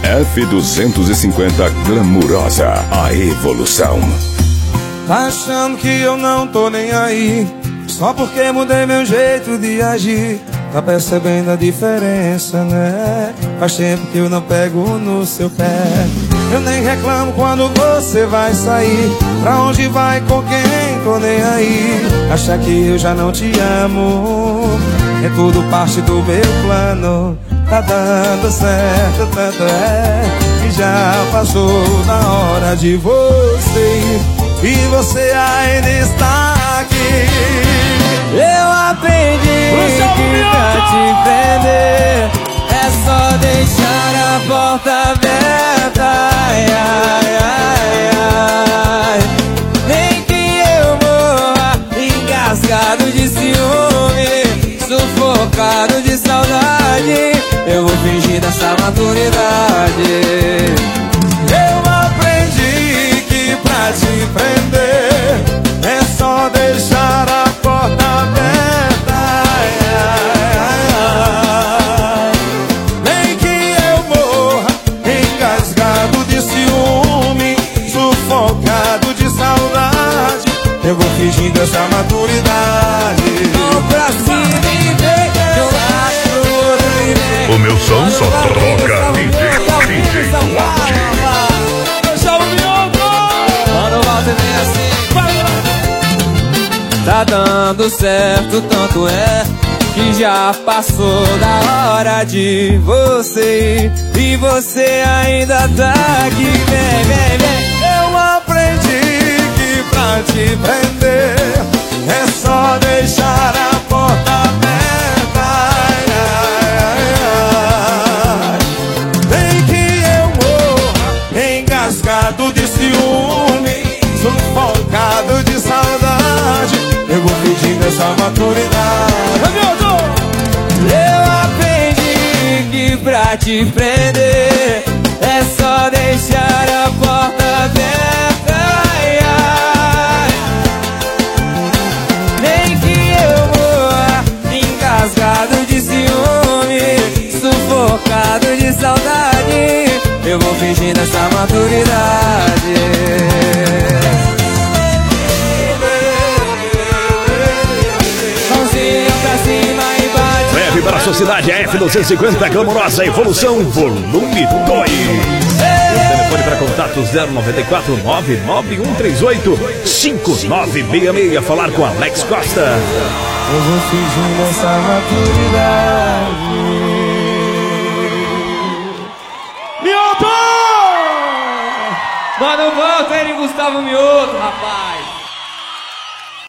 F250 Glamurosa, a evolução. Tá achando que eu não tô nem aí, só porque mudei meu jeito de agir. Tá percebendo a diferença, né? Faz tempo que eu não pego no seu pé. Eu nem reclamo quando você vai sair. Pra onde vai, com quem, tô nem aí. Acha que eu já não te amo, é tudo parte do meu plano. Tá dando certo, tanto é que já passou da hora de você ir, e você ainda está aqui. Eu aprendi que pra te prender é só deixar a porta aberta. Ai, ai, ai, ai. Nem que eu morra engasgado de ciúme, sufocado de saudade, eu vou fingir dessa maturidade. Eu aprendi que pra te prender é só deixar a porta aberta. Ai, ai, ai. Nem que eu morra engasgado de ciúme, sufocado de saudade, eu vou fingindo essa maturidade. Vou pra cima e vem, eu acho O meu som só toca DJ Duarte. Mano, volta vem assim. Tá dando certo, tanto é que já passou da hora de você ir, e você ainda tá aqui. Vem, vem, vem. Eu aprendi que pra te prender é só deixar a porta aberta. Ai, ai, ai. Nem que eu morra engasgado de ciúme, sufocado de saudade, eu vou fingindo essa maturidade. Eu aprendi que pra te prender é só deixar a porta aberta. Ai, ai. Nem que eu morra engasgado de ciúme, sufocado de saudade, eu vou fingindo essa maturidade. Mãozinha pra cima e bate. Leve para a sociedade a F250 Glamurosa Evolução Volume 2. Telefone para contato 094 99138 5966. Falar com Alex Costa. Eu vou fingindo essa maturidade. Mioto! Mano, volta ele, Gustavo Mioto, rapaz.